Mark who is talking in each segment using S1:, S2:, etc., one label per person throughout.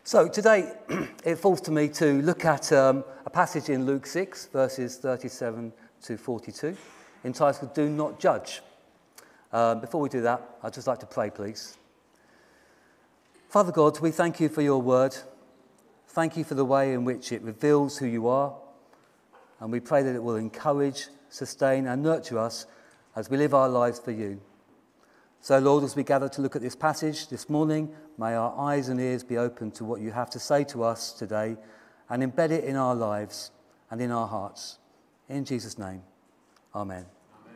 S1: So today it falls to me to look at a passage in Luke 6, verses 37 to 42, entitled Do Not Judge. Before we do that, I'd just like to pray, please. Father God, we thank you for your word. Thank you for the way in which it reveals who you are. And we pray that it will encourage, sustain and nurture us as we live our lives for you. So, Lord, as we gather to look at this passage this morning, may our eyes and ears be open to what you have to say to us today and embed it in our lives and in our hearts. In Jesus' name, amen.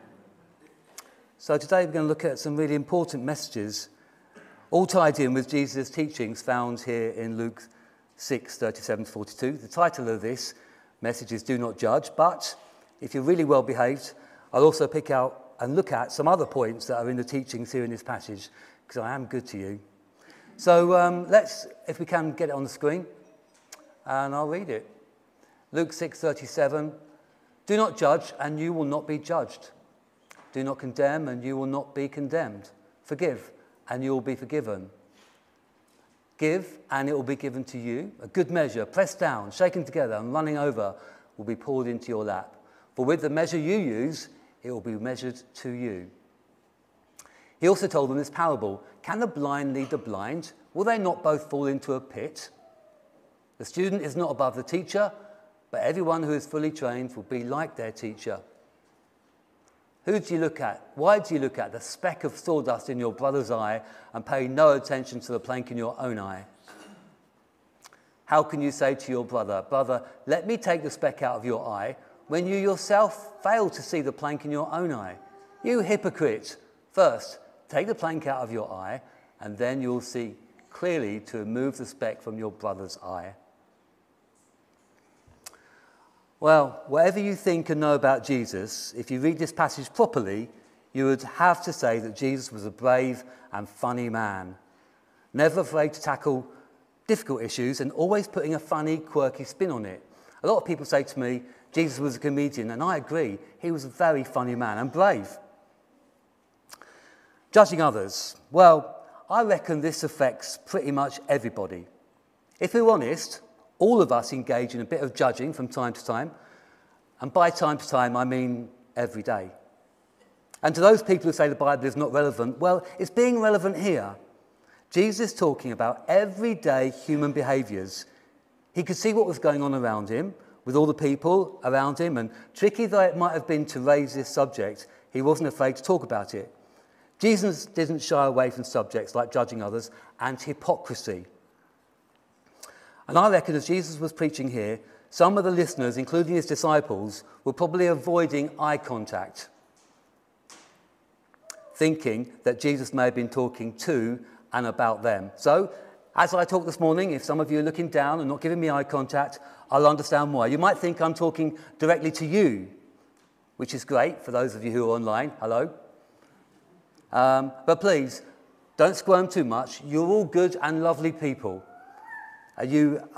S1: So today we're going to look at some really important messages, all tied in with Jesus' teachings found here in Luke 6, 37 to 42. The title of this message is Do Not Judge, but if you're really well behaved, I'll also pick out and look at some other points that are in the teachings here in this passage, because I am good to you. So let's, if we can, get it on the screen, and I'll read it. Luke 6:37, do not judge, and you will not be judged. Do not condemn, and you will not be condemned. Forgive, and you will be forgiven. Give, and it will be given to you. A good measure, pressed down, shaken together, and running over, will be poured into your lap. For with the measure you use, it will be measured to you. He also told them this parable. Can the blind lead the blind? Will they not both fall into a pit? The student is not above the teacher, but everyone who is fully trained will be like their teacher. Who do you look at? Why do you look at the speck of sawdust in your brother's eye and pay no attention to the plank in your own eye? How can you say to your brother, brother, let me take the speck out of your eye, when you yourself fail to see the plank in your own eye? You hypocrite! First, take the plank out of your eye, and then you'll see clearly to remove the speck from your brother's eye. Well, whatever you think and know about Jesus, if you read this passage properly, you would have to say that Jesus was a brave and funny man, never afraid to tackle difficult issues and always putting a funny, quirky spin on it. A lot of people say to me, Jesus was a comedian, and I agree. He was a very funny man and brave. Judging others. Well, I reckon this affects pretty much everybody. If we're honest, all of us engage in a bit of judging from time to time. And by time to time, I mean every day. And to those people who say the Bible is not relevant, well, it's being relevant here. Jesus is talking about everyday human behaviours. He could see what was going on around him, with all the people around him, and tricky though it might have been to raise this subject, he wasn't afraid to talk about it. Jesus didn't shy away from subjects like judging others and hypocrisy. And I reckon as Jesus was preaching here, some of the listeners, including his disciples, were probably avoiding eye contact, thinking that Jesus may have been talking to and about them. So, as I talk this morning, if some of you are looking down and not giving me eye contact, I'll understand why. You might think I'm talking directly to you, which is great for those of you who are online. Hello. But please, don't squirm too much. You're all good and lovely people. If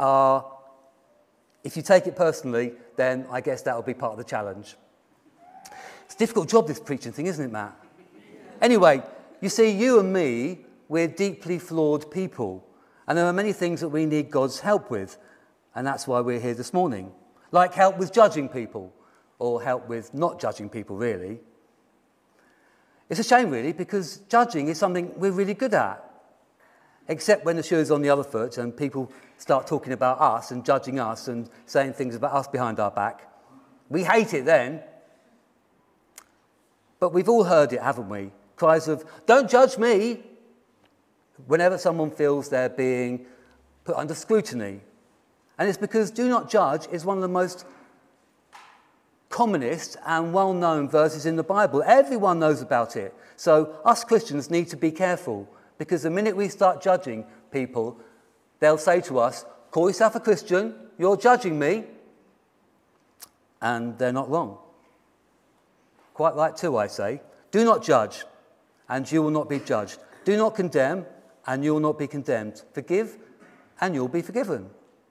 S1: you take it personally, then I guess that will be part of the challenge. It's a difficult job, this preaching thing, isn't it, Matt? Anyway, you see, you and me, we're deeply flawed people. And there are many things that we need God's help with. And that's why we're here this morning. Like help with judging people, or help with not judging people, really. It's a shame, really, because judging is something we're really good at. Except when the shoe is on the other foot and people start talking about us and judging us and saying things about us behind our back. We hate it then. But we've all heard it, haven't we? Cries of, don't judge me, whenever someone feels they're being put under scrutiny. And it's because do not judge is one of the most commonest and well-known verses in the Bible. Everyone knows about it. So us Christians need to be careful, because the minute we start judging people, they'll say to us, call yourself a Christian, you're judging me. And they're not wrong. Quite right too, I say. Do not judge, and you will not be judged. Do not condemn, and you will not be condemned. Forgive, and you'll be forgiven.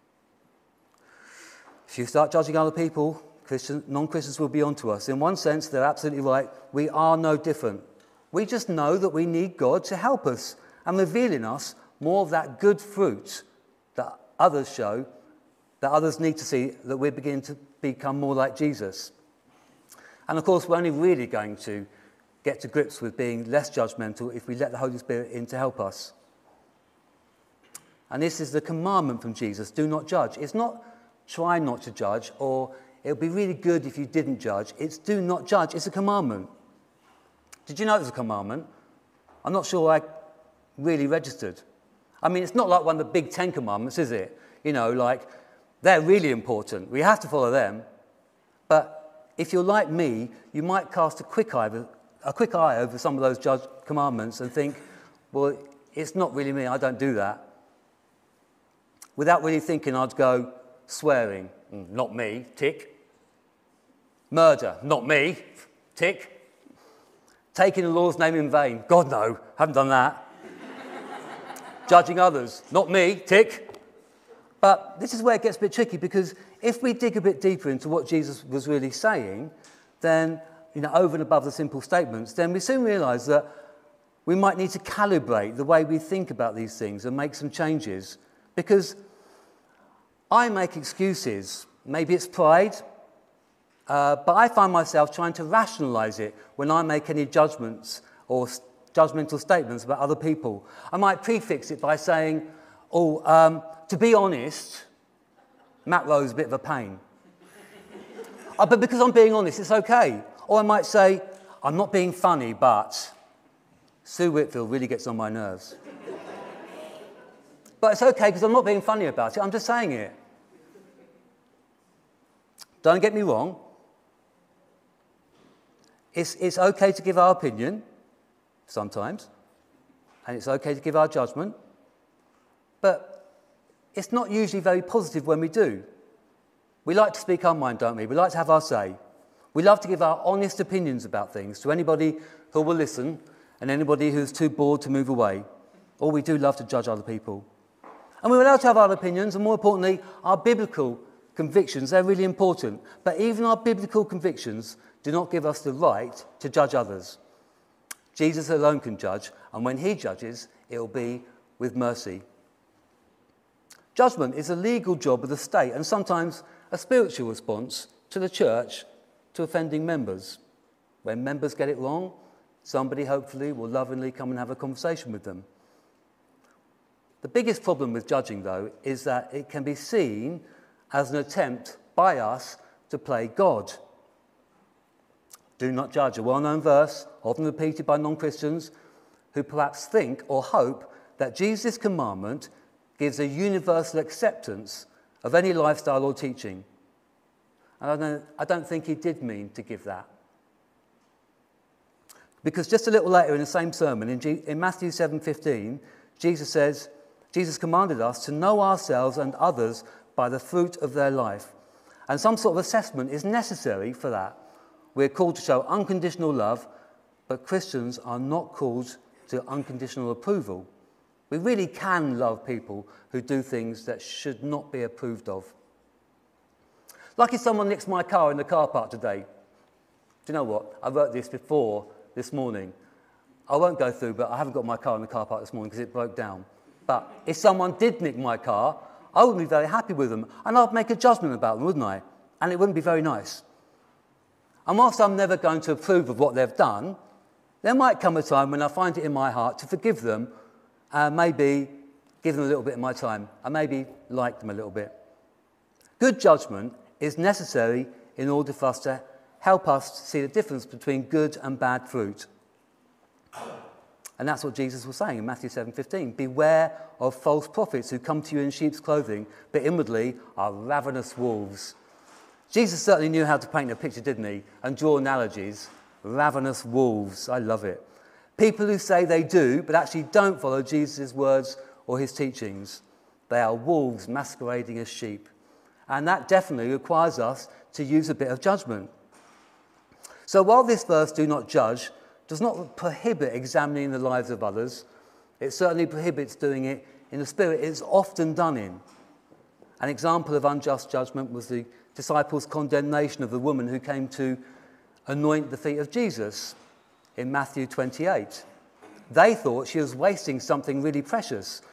S1: If you start judging other people, non-Christians will be onto us. In one sense, they're absolutely right. We are no different. We just know that we need God to help us and reveal in us more of that good fruit that others show, that others need to see that we're beginning to become more like Jesus. And of course, we're only really going to get to grips with being less judgmental if we let the Holy Spirit in to help us. And this is the commandment from Jesus, do not judge. It's not try not to judge, or it would be really good if you didn't judge. It's do not judge. It's a commandment. Did you know it was a commandment? I'm not sure I really registered. I mean, it's not like one of the big 10 commandments, is it? You know, like, they're really important. We have to follow them. But if you're like me, you might cast a quick eye over some of those commandments and think, well, it's not really me, I don't do that. Without really thinking, I'd go, swearing, not me, tick. Murder, not me, tick. Taking the Lord's name in vain, God no, haven't done that. Judging others, not me, tick. But this is where it gets a bit tricky, because if we dig a bit deeper into what Jesus was really saying, then, you know, over and above the simple statements, then we soon realise that we might need to calibrate the way we think about these things and make some changes. Because I make excuses. Maybe it's pride, but I find myself trying to rationalise it when I make any judgments or judgmental statements about other people. I might prefix it by saying, to be honest, Matt Rowe's a bit of a pain. But because I'm being honest, it's okay. Or I might say, I'm not being funny, but Sue Whitfield really gets on my nerves. But it's okay because I'm not being funny about it, I'm just saying it. Don't get me wrong. It's okay to give our opinion, sometimes, and it's okay to give our judgment, but it's not usually very positive when we do. We like to speak our mind, don't we? We like to have our say. We love to give our honest opinions about things to anybody who will listen and anybody who's too bored to move away. Or we do love to judge other people. And we're allowed to have our opinions, and more importantly, our biblical convictions. They're really important. But even our biblical convictions do not give us the right to judge others. Jesus alone can judge, and when he judges, it will be with mercy. Judgment is a legal job of the state, and sometimes a spiritual response to the church to offending members. When members get it wrong, somebody hopefully will lovingly come and have a conversation with them. The biggest problem with judging, though, is that it can be seen as an attempt by us to play God. Do not judge, a well-known verse, often repeated by non-Christians, who perhaps think or hope that Jesus' commandment gives a universal acceptance of any lifestyle or teaching. And I don't think he did mean to give that. Because just a little later in the same sermon, in Matthew 7:15, Jesus commanded us to know ourselves and others by the fruit of their life. And some sort of assessment is necessary for that. We're called to show unconditional love, but Christians are not called to unconditional approval. We really can love people who do things that should not be approved of. Like if someone nicks my car in the car park today. Do you know what? I wrote this before this morning. I won't go through, but I haven't got my car in the car park this morning because it broke down. But if someone did nick my car, I wouldn't be very happy with them, and I'd make a judgment about them, wouldn't I? And it wouldn't be very nice. And whilst I'm never going to approve of what they've done, there might come a time when I find it in my heart to forgive them and maybe give them a little bit of my time and maybe like them a little bit. Good judgment is necessary in order for us to help us see the difference between good and bad fruit. And that's what Jesus was saying in Matthew 7:15. Beware of false prophets who come to you in sheep's clothing, but inwardly are ravenous wolves. Jesus certainly knew how to paint a picture, didn't he? And draw analogies. Ravenous wolves. I love it. People who say they do, but actually don't follow Jesus' words or his teachings. They are wolves masquerading as sheep. And that definitely requires us to use a bit of judgment. So while this verse, do not judge, does not prohibit examining the lives of others, it certainly prohibits doing it in the spirit it's often done in. An example of unjust judgment was the disciples' condemnation of the woman who came to anoint the feet of Jesus in Matthew 28. They thought she was wasting something really precious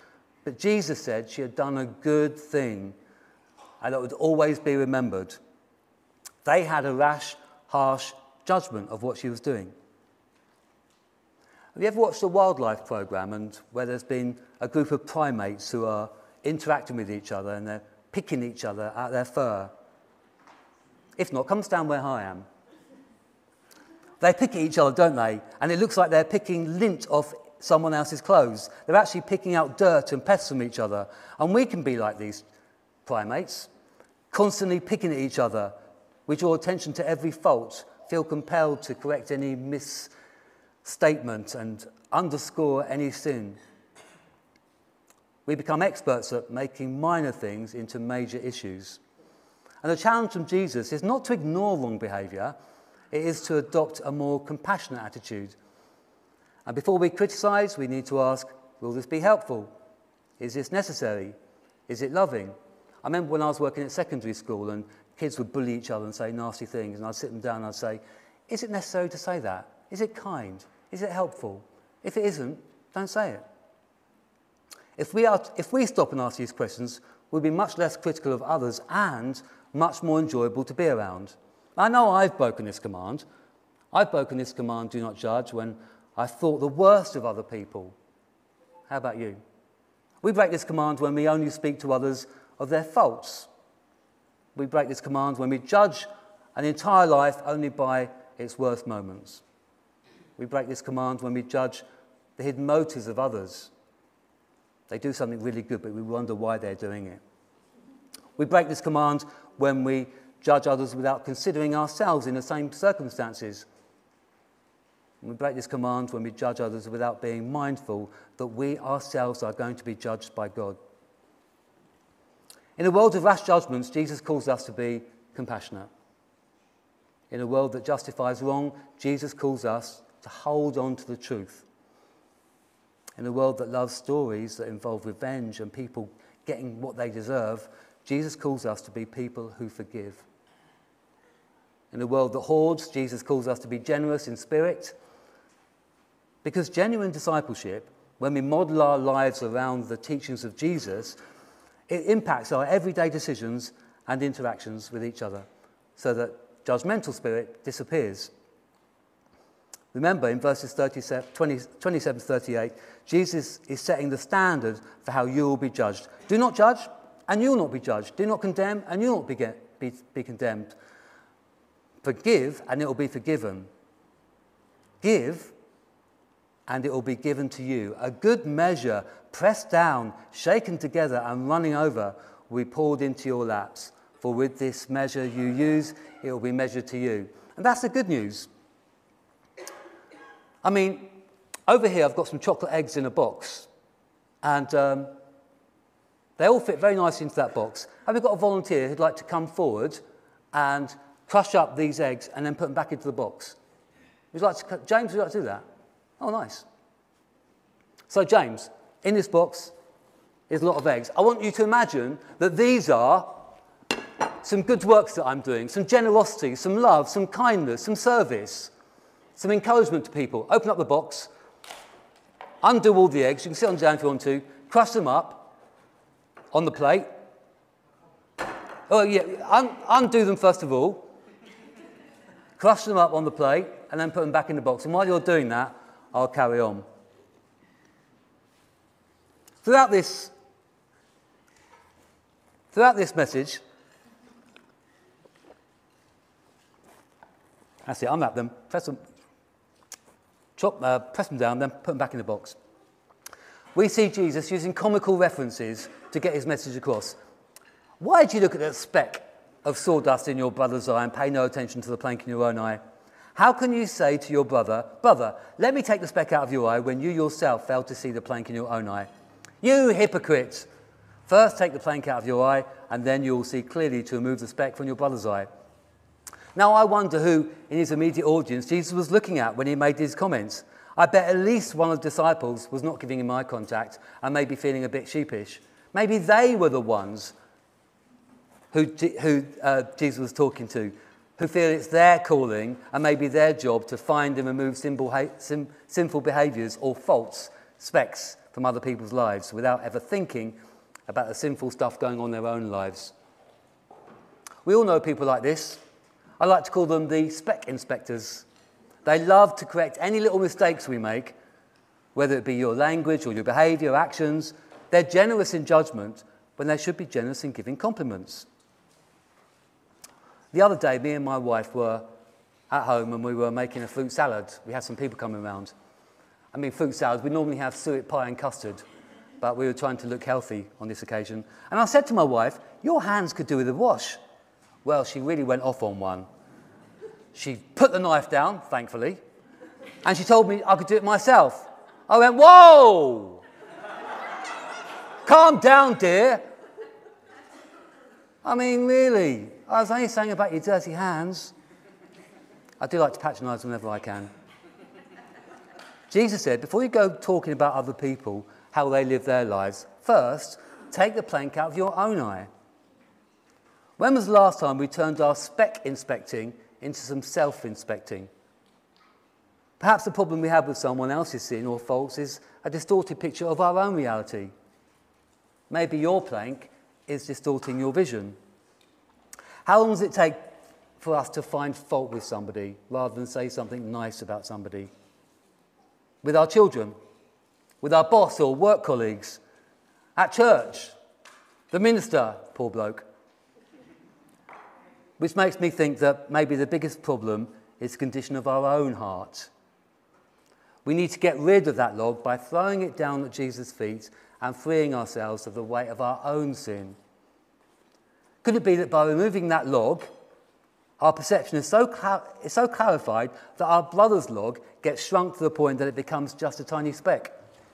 S1: But Jesus said she had done a good thing and it would always be remembered. They had a rash, harsh judgment of what she was doing. Have you ever watched a wildlife program and where there's been a group of primates who are interacting with each other and they're picking each other at their fur? If not, come stand where I am. They pick at each other, don't they? And it looks like they're picking lint off someone else's clothes. They're actually picking out dirt and pests from each other. And we can be like these primates, constantly picking at each other. We draw attention to every fault, feel compelled to correct any misstatement and underscore any sin. We become experts at making minor things into major issues. And the challenge from Jesus is not to ignore wrong behaviour, it is to adopt a more compassionate attitude. And before we criticise, we need to ask, will this be helpful? Is this necessary? Is it loving? I remember when I was working at secondary school and kids would bully each other and say nasty things, and I'd sit them down and I'd say, is it necessary to say that? Is it kind? Is it helpful? If it isn't, don't say it. If we stop and ask these questions, we'll be much less critical of others and much more enjoyable to be around. I know I've broken this command. I've broken this command, do not judge, when I thought the worst of other people. How about you? We break this command when we only speak to others of their faults. We break this command when we judge an entire life only by its worst moments. We break this command when we judge the hidden motives of others. They do something really good, but we wonder why they're doing it. We break this command when we judge others without considering ourselves in the same circumstances. We break this command when we judge others without being mindful that we ourselves are going to be judged by God. In a world of rash judgments, Jesus calls us to be compassionate. In a world that justifies wrong, Jesus calls us to hold on to the truth. In a world that loves stories that involve revenge and people getting what they deserve, Jesus calls us to be people who forgive. In a world that hoards, Jesus calls us to be generous in spirit. Because genuine discipleship, when we model our lives around the teachings of Jesus, it impacts our everyday decisions and interactions with each other so that judgmental spirit disappears. Remember, in verses 27 to 38, Jesus is setting the standard for how you will be judged. Do not judge, and you will not be judged. Do not condemn, and you will not be condemned. Forgive, and it will be forgiven. Give, and it will be given to you. A good measure, pressed down, shaken together, and running over, will be poured into your laps. For with this measure you use, it will be measured to you. And that's the good news. I mean, over here I've got some chocolate eggs in a box. And they all fit very nicely into that box. Have we got a volunteer who'd like to come forward and crush up these eggs and then put them back into the box? James, would you like to do that? Oh, nice. So, James, in this box is a lot of eggs. I want you to imagine that these are some good works that I'm doing, some generosity, some love, some kindness, some service, some encouragement to people. Open up the box, undo all the eggs. You can sit on down if you want to. Crush them up on the plate. Oh, yeah, undo them first of all. Crush them up on the plate and then put them back in the box. And while you're doing that, I'll carry on. Throughout this message, that's it, unwrap them, press them down, then put them back in the box. We see Jesus using comical references to get his message across. Why do you look at that speck of sawdust in your brother's eye and pay no attention to the plank in your own eye? How can you say to your brother, "Brother, let me take the speck out of your eye," when you yourself fail to see the plank in your own eye? You hypocrite! First take the plank out of your eye, and then you will see clearly to remove the speck from your brother's eye. Now I wonder who in his immediate audience Jesus was looking at when he made these comments. I bet at least one of the disciples was not giving him eye contact and maybe feeling a bit sheepish. Maybe they were the ones who Jesus was talking to, who feel it's their calling and maybe their job to find and remove sinful behaviours or faults specks from other people's lives without ever thinking about the sinful stuff going on in their own lives. We all know people like this. I like to call them the speck inspectors. They love to correct any little mistakes we make, whether it be your language or your behaviour or actions. They're generous in judgment when they should be generous in giving compliments. The other day, me and my wife were at home and we were making a fruit salad. We had some people coming around. I mean, fruit salads, we normally have suet pie and custard, but we were trying to look healthy on this occasion. And I said to my wife, your hands could do with a wash. Well, she really went off on one. She put the knife down, thankfully, and she told me I could do it myself. I went, whoa! Calm down, dear. I mean, really, I was only saying about your dirty hands. I do like to patronise whenever I can. Jesus said, before you go talking about other people, how they live their lives, first, take the plank out of your own eye. When was the last time we turned our speck inspecting into some self-inspecting? Perhaps the problem we have with someone else's sin or faults is a distorted picture of our own reality. Maybe your plank is distorting your vision. How long does it take for us to find fault with somebody rather than say something nice about somebody? With our children, with our boss or work colleagues, at church, the minister, poor bloke. Which makes me think that maybe the biggest problem is the condition of our own heart. We need to get rid of that log by throwing it down at Jesus' feet and freeing ourselves of the weight of our own sin. Could it be that by removing that log, our perception is so clarified that our brother's log gets shrunk to the point that it becomes just a tiny speck?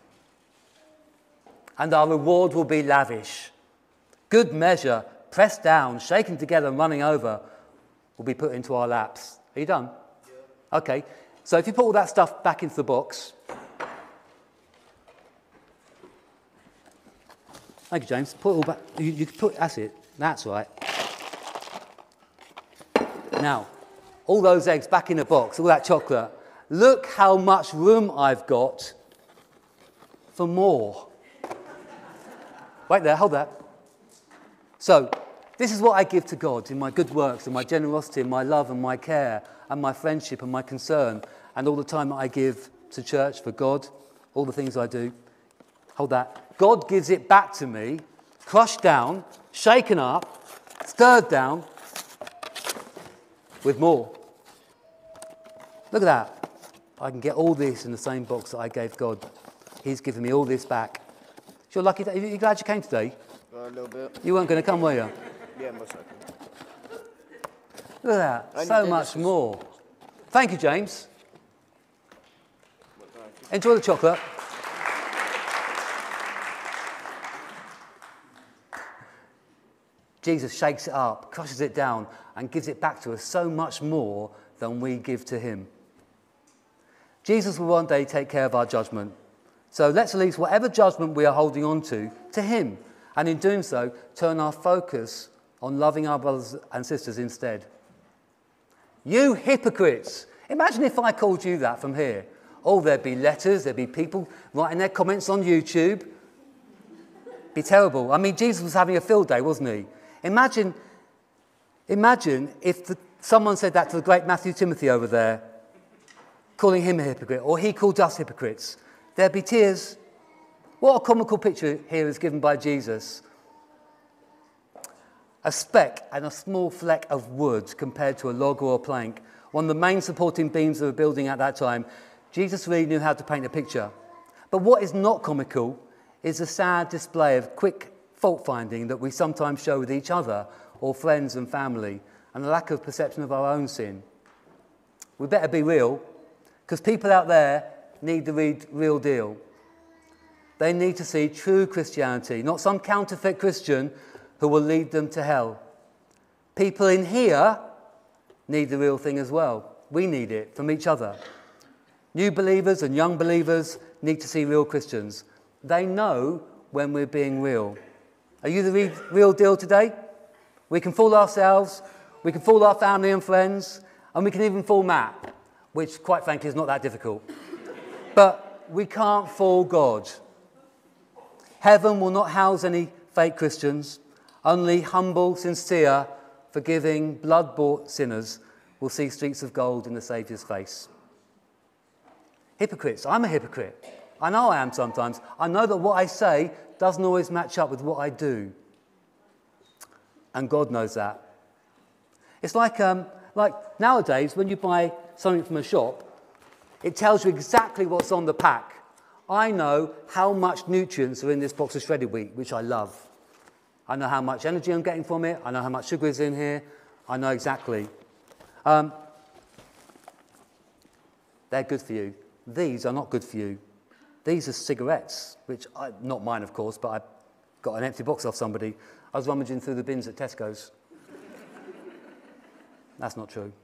S1: And our reward will be lavish. Good measure, pressed down, shaken together and running over, will be put into our laps. Are you done? Yeah. Okay, so if you put all that stuff back into the box. Thank you, James. Put it all back. You can put, that's it. That's right. Now, all those eggs back in the box, all that chocolate. Look how much room I've got for more. Wait there, hold that. So, this is what I give to God in my good works and my generosity and my love and my care and my friendship and my concern and all the time that I give to church for God, all the things I do. Hold that. God gives it back to me, crushed down, shaken up, stirred down with more. Look at that. I can get all this in the same box that I gave God. He's given me all this back. You're lucky. Are you glad you came today?
S2: A little bit.
S1: You weren't going to come, were you?
S2: Yeah, most likely.
S1: Look at that. So much more. Thank you, James. Enjoy the chocolate. Jesus shakes it up, crushes it down, and gives it back to us so much more than we give to him. Jesus will one day take care of our judgment. So let's release whatever judgment we are holding on to him. And in doing so, turn our focus on loving our brothers and sisters instead. You hypocrites! Imagine if I called you that from here. Oh, there'd be letters, there'd be people writing their comments on YouTube. Be terrible. I mean, Jesus was having a field day, wasn't he? Imagine if someone said that to the great Matthew Timothy over there, calling him a hypocrite, or he called us hypocrites. There'd be tears. What a comical picture here is given by Jesus. A speck and a small fleck of wood compared to a log or a plank, one of the main supporting beams of a building at that time. Jesus really knew how to paint a picture. But what is not comical is the sad display of quick fault-finding that we sometimes show with each other or friends and family, and the lack of perception of our own sin. We better be real, because people out there need the real deal. They need to see true Christianity, not some counterfeit Christian who will lead them to hell. People in here need the real thing as well. We need it from each other. New believers and young believers need to see real Christians. They know when we're being real. Are you the real deal today? We can fool ourselves, we can fool our family and friends, and we can even fool Matt, which, quite frankly, is not that difficult. But we can't fool God. Heaven will not house any fake Christians. Only humble, sincere, forgiving, blood-bought sinners will see streets of gold in the Saviour's face. Hypocrites. I'm a hypocrite. I know I am sometimes. I know that what I say doesn't always match up with what I do. And God knows that. It's like nowadays, when you buy something from a shop, it tells you exactly what's on the pack. I know how much nutrients are in this box of shredded wheat, which I love. I know how much energy I'm getting from it. I know how much sugar is in here. I know exactly. They're good for you. These are not good for you. These are cigarettes, not mine, of course, but I got an empty box off somebody. I was rummaging through the bins at Tesco's. That's not true.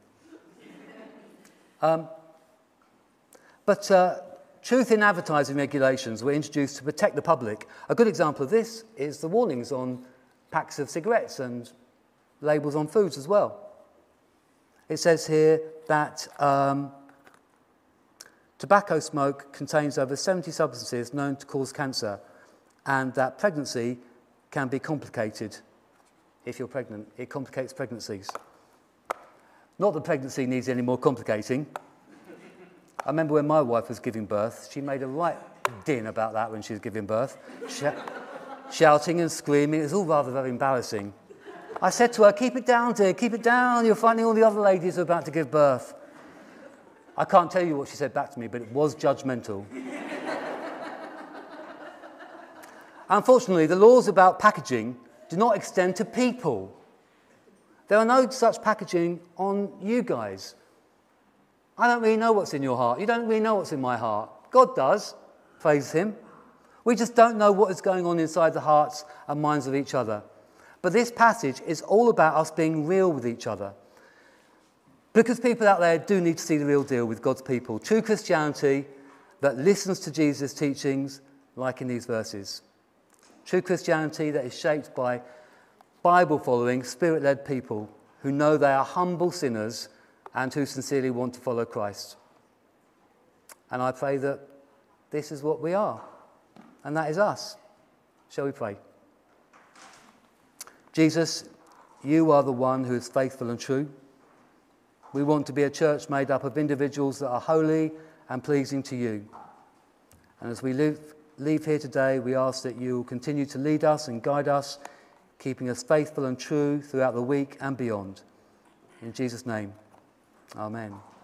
S1: Truth in advertising regulations were introduced to protect the public. A good example of this is the warnings on packs of cigarettes and labels on foods as well. It says here that tobacco smoke contains over 70 substances known to cause cancer, and that pregnancy can be complicated if you're pregnant. It complicates pregnancies. Not that pregnancy needs any more complicating. I remember when my wife was giving birth, she made a right din about that when she was giving birth, shouting and screaming. It was all rather very embarrassing. I said to her, "Keep it down, dear, keep it down. You're frightening all the other ladies who are about to give birth." I can't tell you what she said back to me, but it was judgmental. Unfortunately, the laws about packaging do not extend to people. There are no such packaging on you guys. I don't really know what's in your heart. You don't really know what's in my heart. God does, praise him. We just don't know what is going on inside the hearts and minds of each other. But this passage is all about us being real with each other. Because people out there do need to see the real deal with God's people. True Christianity that listens to Jesus' teachings, like in these verses. True Christianity that is shaped by Bible-following, Spirit-led people who know they are humble sinners and who sincerely want to follow Christ. And I pray that this is what we are, and that is us. Shall we pray? Jesus, you are the one who is faithful and true. We want to be a church made up of individuals that are holy and pleasing to you. And as we leave here today, we ask that you will continue to lead us and guide us, keeping us faithful and true throughout the week and beyond. In Jesus' name, amen.